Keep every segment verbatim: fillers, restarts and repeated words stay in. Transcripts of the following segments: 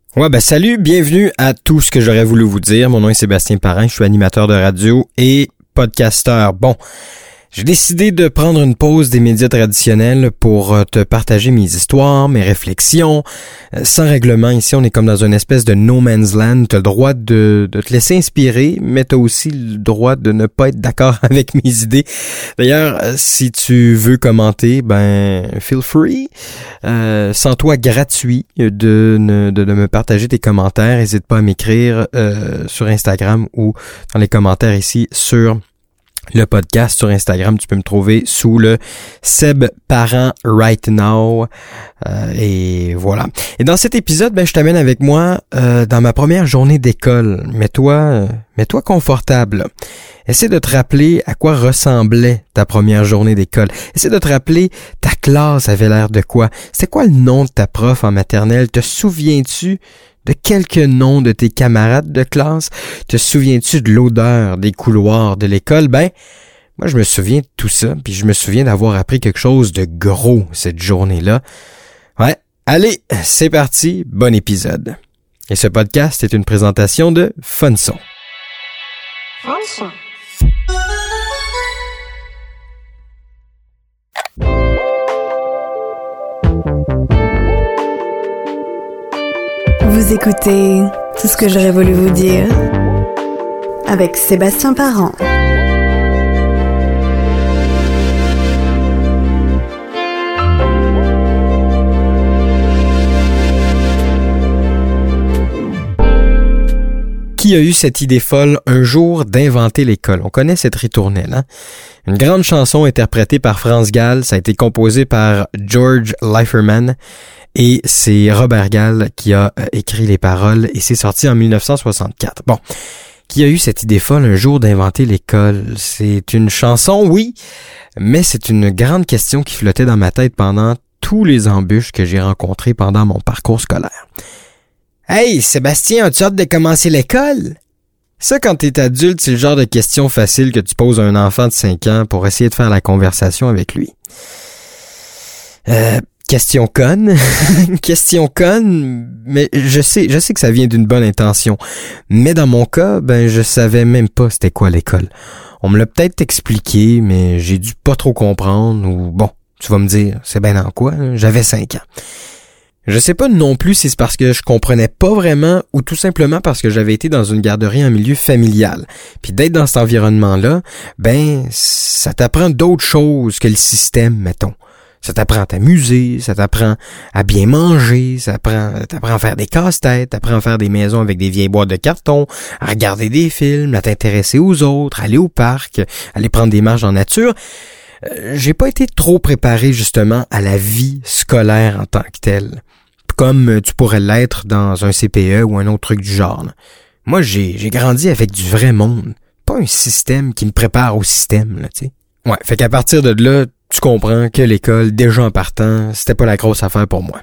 Ouais, ben salut, bienvenue à tout ce que j'aurais voulu vous dire. Mon nom est Sébastien Parent, je suis animateur de radio et podcasteur. Bon, j'ai décidé de prendre une pause des médias traditionnels pour te partager mes histoires, mes réflexions. Sans règlement, ici, on est comme dans une espèce de no man's land. Tu as le droit de, de te laisser inspirer, mais tu as aussi le droit de ne pas être d'accord avec mes idées. D'ailleurs, si tu veux commenter, ben feel free. Euh, sens-toi gratuit de, de, de me partager tes commentaires. N'hésite pas à m'écrire euh, sur Instagram ou dans les commentaires ici sur le podcast sur Instagram. Tu peux me trouver sous le Seb Parent Right Now. Euh, et voilà. Et dans cet épisode, ben je t'amène avec moi euh, dans ma première journée d'école. Mets-toi, euh, mets-toi confortable. Essaie de te rappeler à quoi ressemblait ta première journée d'école. Essaie de te rappeler ta classe avait l'air de quoi. C'était quoi le nom de ta prof en maternelle? Te souviens-tu de quelques noms de tes camarades de classe? Te souviens-tu de l'odeur des couloirs de l'école? Ben, moi, je me souviens de tout ça, puis je me souviens d'avoir appris quelque chose de gros cette journée-là. Ouais, allez, c'est parti, bon épisode. Et ce podcast est une présentation de Funson. Funson. Vous écoutez Tout ce que j'aurais voulu vous dire avec Sébastien Parent. Qui a eu cette idée folle un jour d'inventer l'école? On connaît cette ritournelle, hein? Une grande chanson interprétée par France Gall, ça a été composé par George Leiferman et c'est Robert Gall qui a écrit les paroles et c'est sorti en dix-neuf cent soixante-quatre. Bon, qui a eu cette idée folle un jour d'inventer l'école? C'est une chanson, oui, mais c'est une grande question qui flottait dans ma tête pendant tous les embûches que j'ai rencontrées pendant mon parcours scolaire. Hey, Sébastien, as-tu hâte de commencer l'école? Ça, quand t'es adulte, c'est le genre de question facile que tu poses à un enfant de cinq ans pour essayer de faire la conversation avec lui. Euh, question conne. question conne, mais je sais, je sais que ça vient d'une bonne intention. Mais dans mon cas, ben, je savais même pas c'était quoi l'école. On me l'a peut-être expliqué, mais j'ai dû pas trop comprendre ou bon, tu vas me dire, c'est ben dans quoi? Hein? J'avais cinq ans. Je sais pas non plus si c'est parce que je comprenais pas vraiment ou tout simplement parce que j'avais été dans une garderie en milieu familial. Puis d'être dans cet environnement-là, ben, ça t'apprend d'autres choses que le système, mettons. Ça t'apprend à t'amuser, ça t'apprend à bien manger, ça t'apprend, t'apprend à faire des casse-têtes, t'apprend à faire des maisons avec des vieilles boîtes de carton, à regarder des films, à t'intéresser aux autres, à aller au parc, à aller prendre des marches en nature. Euh, j'ai pas été trop préparé justement à la vie scolaire en tant que telle, comme tu pourrais l'être dans un C P E ou un autre truc du genre. Là. Moi, j'ai, j'ai grandi avec du vrai monde, pas un système qui me prépare au système, là, tu sais. Ouais, fait qu'à partir de là, tu comprends que l'école, déjà en partant, c'était pas la grosse affaire pour moi.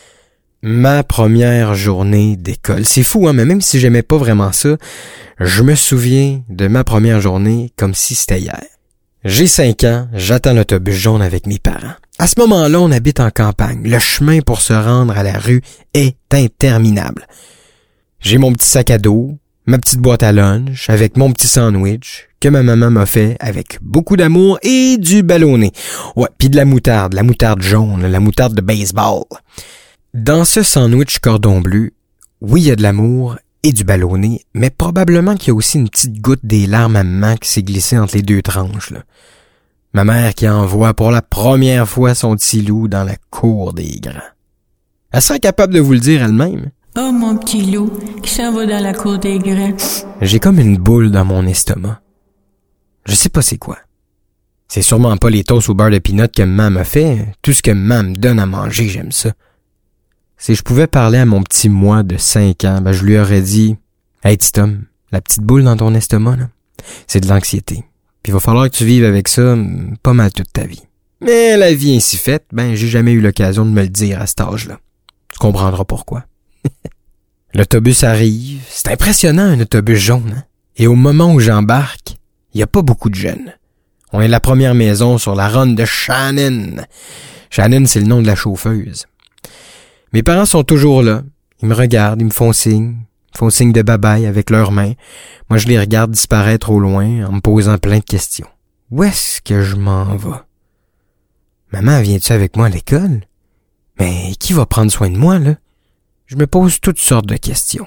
Ma première journée d'école, c'est fou, hein, mais même si j'aimais pas vraiment ça, je me souviens de ma première journée comme si c'était hier. J'ai cinq ans, j'attends l'autobus jaune avec mes parents. À ce moment-là, on habite en campagne. Le chemin pour se rendre à la rue est interminable. J'ai mon petit sac à dos, ma petite boîte à lunch, avec mon petit sandwich que ma maman m'a fait avec beaucoup d'amour et du ballonné. Ouais, puis de la moutarde, la moutarde jaune, la moutarde de baseball. Dans ce sandwich cordon bleu, oui, il y a de l'amour et du ballonné, mais probablement qu'il y a aussi une petite goutte des larmes à maman qui s'est glissée entre les deux tranches, là. Ma mère qui envoie pour la première fois son petit loup dans la cour des grands. Elle serait capable de vous le dire elle-même. Oh, mon petit loup qui s'en va dans la cour des grands. J'ai comme une boule dans mon estomac. Je sais pas c'est quoi. C'est sûrement pas les toasts au beurre de pinot que maman m'a fait. Tout ce que maman me donne à manger, j'aime ça. Si je pouvais parler à mon petit moi de cinq ans, ben je lui aurais dit « Hey, petit homme, la petite boule dans ton estomac, là, c'est de l'anxiété. Puis il va falloir que tu vives avec ça pas mal toute ta vie. » Mais la vie ainsi faite, ben j'ai jamais eu l'occasion de me le dire à cet âge-là. Tu comprendras pourquoi. L'autobus arrive. C'est impressionnant, un autobus jaune, hein? Et au moment où j'embarque, il y a pas beaucoup de jeunes. On est la première maison sur la run de Shannon. Shannon, c'est le nom de la chauffeuse. Mes parents sont toujours là. Ils me regardent, ils me font signe, ils me font signe de bye-bye avec leurs mains. Moi, je les regarde disparaître au loin en me posant plein de questions. Où est-ce que je m'en vais? Maman, viens-tu avec moi à l'école? Mais qui va prendre soin de moi, là? Je me pose toutes sortes de questions.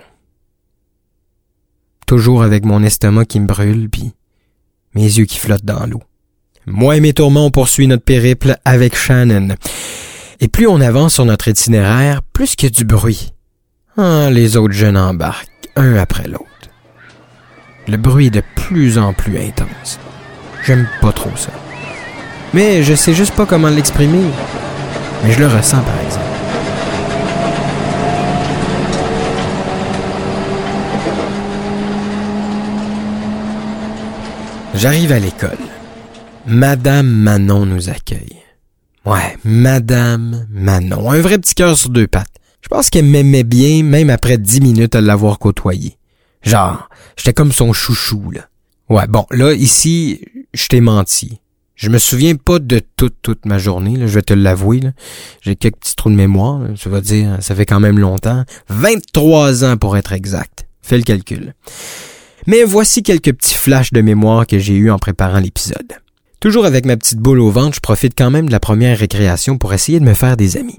Toujours avec mon estomac qui me brûle, puis mes yeux qui flottent dans l'eau. Moi et mes tourments, on poursuit notre périple avec Shannon. Et plus on avance sur notre itinéraire, plus qu'il y a du bruit. Ah, les autres jeunes embarquent, un après l'autre. Le bruit est de plus en plus intense. J'aime pas trop ça. Mais je sais juste pas comment l'exprimer. Mais je le ressens, par exemple. J'arrive à l'école. Madame Manon nous accueille. Ouais, Madame Manon. Un vrai petit cœur sur deux pattes. Je pense qu'elle m'aimait bien, même après dix minutes à l'avoir côtoyé. Genre, j'étais comme son chouchou, là. Ouais, bon, là, ici, je t'ai menti. Je me souviens pas de toute, toute ma journée, là, je vais te l'avouer, là. J'ai quelques petits trous de mémoire, là, tu vas dire, ça fait quand même longtemps. vingt-trois ans pour être exact. Fais le calcul. Mais voici quelques petits flashs de mémoire que j'ai eus en préparant l'épisode. Toujours avec ma petite boule au ventre, je profite quand même de la première récréation pour essayer de me faire des amis.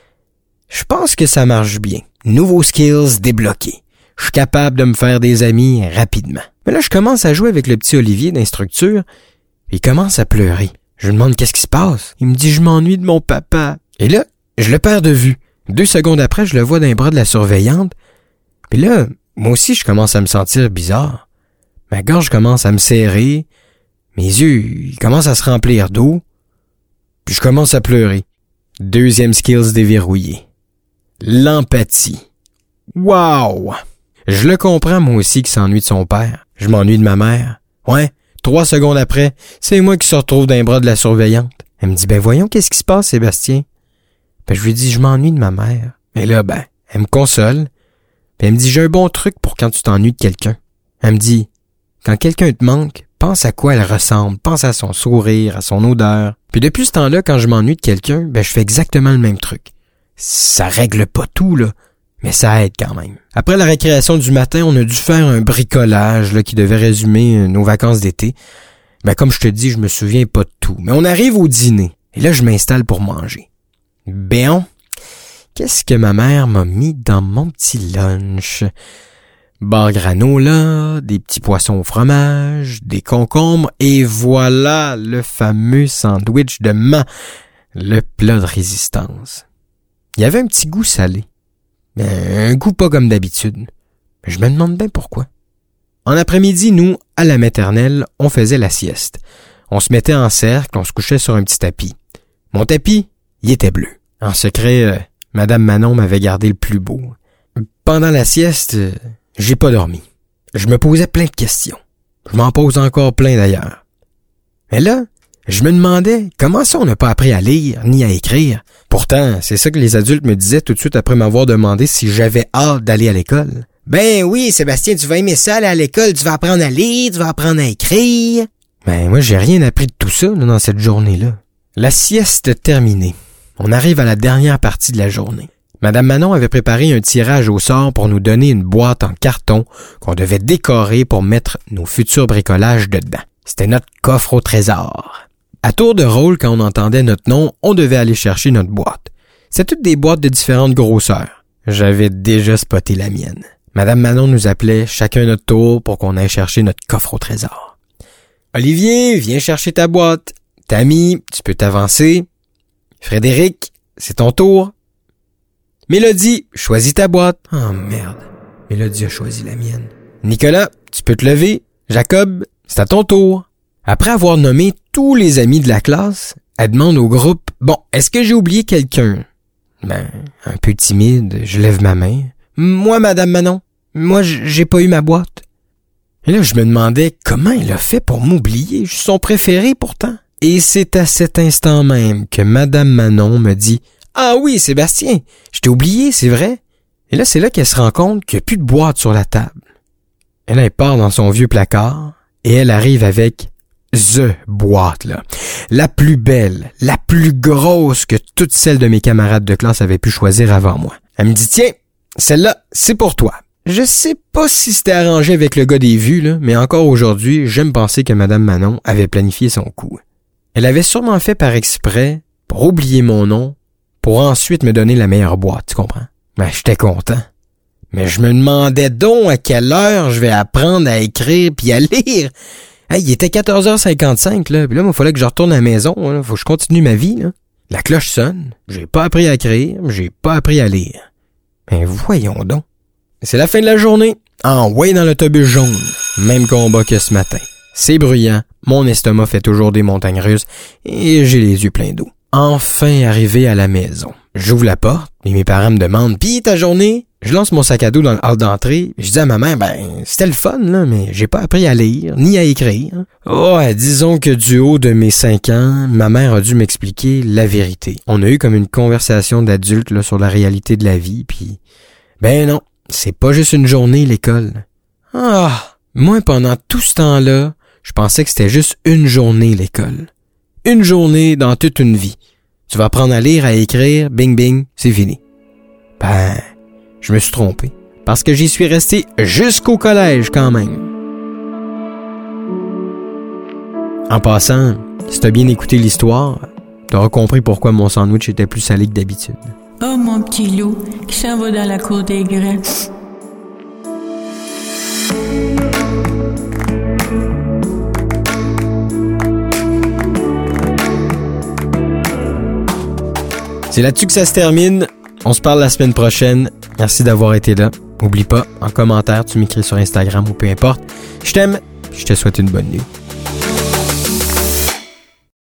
Je pense que ça marche bien. Nouveaux skills débloqués. Je suis capable de me faire des amis rapidement. Mais là, je commence à jouer avec le petit Olivier d'instructure, et il commence à pleurer. Je lui demande qu'est-ce qui se passe. Il me dit « Je m'ennuie de mon papa ». Et là, je le perds de vue. Deux secondes après, je le vois dans les bras de la surveillante. Puis là, moi aussi, je commence à me sentir bizarre. Ma gorge commence à me serrer. Mes yeux, ils commencent à se remplir d'eau. Puis je commence à pleurer. Deuxième skills déverrouillé. L'empathie. Wow! Je le comprends, moi aussi, qui s'ennuie de son père. Je m'ennuie de ma mère. Ouais, trois secondes après, c'est moi qui se retrouve dans les bras de la surveillante. Elle me dit, ben voyons, qu'est-ce qui se passe, Sébastien? Ben je lui dis, je m'ennuie de ma mère. Et là, ben, elle me console. Puis elle me dit, j'ai un bon truc pour quand tu t'ennuies de quelqu'un. Elle me dit, quand quelqu'un te manque, pense à quoi elle ressemble, pense à son sourire, à son odeur. Puis depuis ce temps-là, quand je m'ennuie de quelqu'un, ben je fais exactement le même truc. Ça règle pas tout, là, mais ça aide quand même. Après la récréation du matin, on a dû faire un bricolage là, qui devait résumer nos vacances d'été. Ben comme je te dis, je me souviens pas de tout. Mais on arrive au dîner, et là je m'installe pour manger. Ben, qu'est-ce que ma mère m'a mis dans mon petit lunch? Bar granola, des petits poissons au fromage, des concombres, et voilà le fameux sandwich de ma, le plat de résistance. Il y avait un petit goût salé, mais un goût pas comme d'habitude. Je me demande bien pourquoi. En après-midi, nous, à la maternelle, on faisait la sieste. On se mettait en cercle, on se couchait sur un petit tapis. Mon tapis, il était bleu. En secret, euh, Madame Manon m'avait gardé le plus beau. Pendant la sieste, euh, j'ai pas dormi. Je me posais plein de questions. Je m'en pose encore plein d'ailleurs. Mais là, je me demandais comment ça on n'a pas appris à lire ni à écrire. Pourtant, c'est ça que les adultes me disaient tout de suite après m'avoir demandé si j'avais hâte d'aller à l'école. Ben oui, Sébastien, tu vas aimer ça aller à l'école, tu vas apprendre à lire, tu vas apprendre à écrire. Ben moi, j'ai rien appris de tout ça là, dans cette journée-là. La sieste terminée. On arrive à la dernière partie de la journée. Madame Manon avait préparé un tirage au sort pour nous donner une boîte en carton qu'on devait décorer pour mettre nos futurs bricolages dedans. C'était notre coffre au trésor. À tour de rôle, quand on entendait notre nom, on devait aller chercher notre boîte. C'était toutes des boîtes de différentes grosseurs. J'avais déjà spoté la mienne. Madame Manon nous appelait chacun notre tour pour qu'on aille chercher notre coffre au trésor. « Olivier, viens chercher ta boîte. Tammy, tu peux t'avancer. Frédéric, c'est ton tour. Mélodie, choisis ta boîte. » Oh merde, Mélodie a choisi la mienne. « Nicolas, tu peux te lever. Jacob, c'est à ton tour. » Après avoir nommé tous les amis de la classe, elle demande au groupe « Bon, est-ce que j'ai oublié quelqu'un? » Ben, un peu timide, je lève ma main. « Moi, Madame Manon, moi, j'ai pas eu ma boîte. » Et là, je me demandais comment elle a fait pour m'oublier. Je suis son préféré pourtant. Et c'est à cet instant même que Madame Manon me dit « Ah oui, Sébastien, je t'ai oublié, c'est vrai. » Et là, c'est là qu'elle se rend compte qu'il n'y a plus de boîte sur la table. Et là, elle part dans son vieux placard et elle arrive avec the boîte, là. La plus belle, la plus grosse que toutes celles de mes camarades de classe avaient pu choisir avant moi. Elle me dit « Tiens, celle-là, c'est pour toi. Je sais pas si c'était arrangé avec le gars des vues, là, mais encore aujourd'hui, j'aime penser que Madame Manon avait planifié son coup. Elle avait sûrement fait par exprès pour oublier mon nom, pour ensuite me donner la meilleure boîte, tu comprends? Ben, j'étais content. Mais je me demandais donc à quelle heure je vais apprendre à écrire puis à lire. Hey, il était quatorze heures cinquante-cinq, là, puis là, il fallait que je retourne à la maison, là, faut que je continue ma vie, là. La cloche sonne, j'ai pas appris à écrire, j'ai pas appris à lire. Ben, voyons donc. C'est la fin de la journée. En way dans l'autobus jaune. Même combat que ce matin. C'est bruyant, mon estomac fait toujours des montagnes russes et j'ai les yeux pleins d'eau. Enfin arrivé à la maison. J'ouvre la porte et mes parents me demandent « Pis ta journée? » Je lance mon sac à dos dans le hall d'entrée. Je dis à ma mère « Ben, c'était le fun, là, mais j'ai pas appris à lire, ni à écrire. » Oh, disons que du haut de mes cinq ans, ma mère a dû m'expliquer la vérité. On a eu comme une conversation d'adulte là, sur la réalité de la vie, puis ben non, c'est pas juste une journée, l'école. Ah, moi, pendant tout ce temps-là, je pensais que c'était juste une journée, l'école. Une journée dans toute une vie. Tu vas apprendre à lire, à écrire, bing bing, c'est fini. Ben, je me suis trompé. Parce que j'y suis resté jusqu'au collège quand même. En passant, si t'as bien écouté l'histoire, t'auras compris pourquoi mon sandwich était plus salé que d'habitude. Oh, mon petit loup qui s'en va dans la cour des graines. C'est là-dessus que ça se termine. On se parle la semaine prochaine. Merci d'avoir été là. N'oublie pas, en commentaire, tu m'écris sur Instagram ou peu importe. Je t'aime. Je te souhaite une bonne nuit.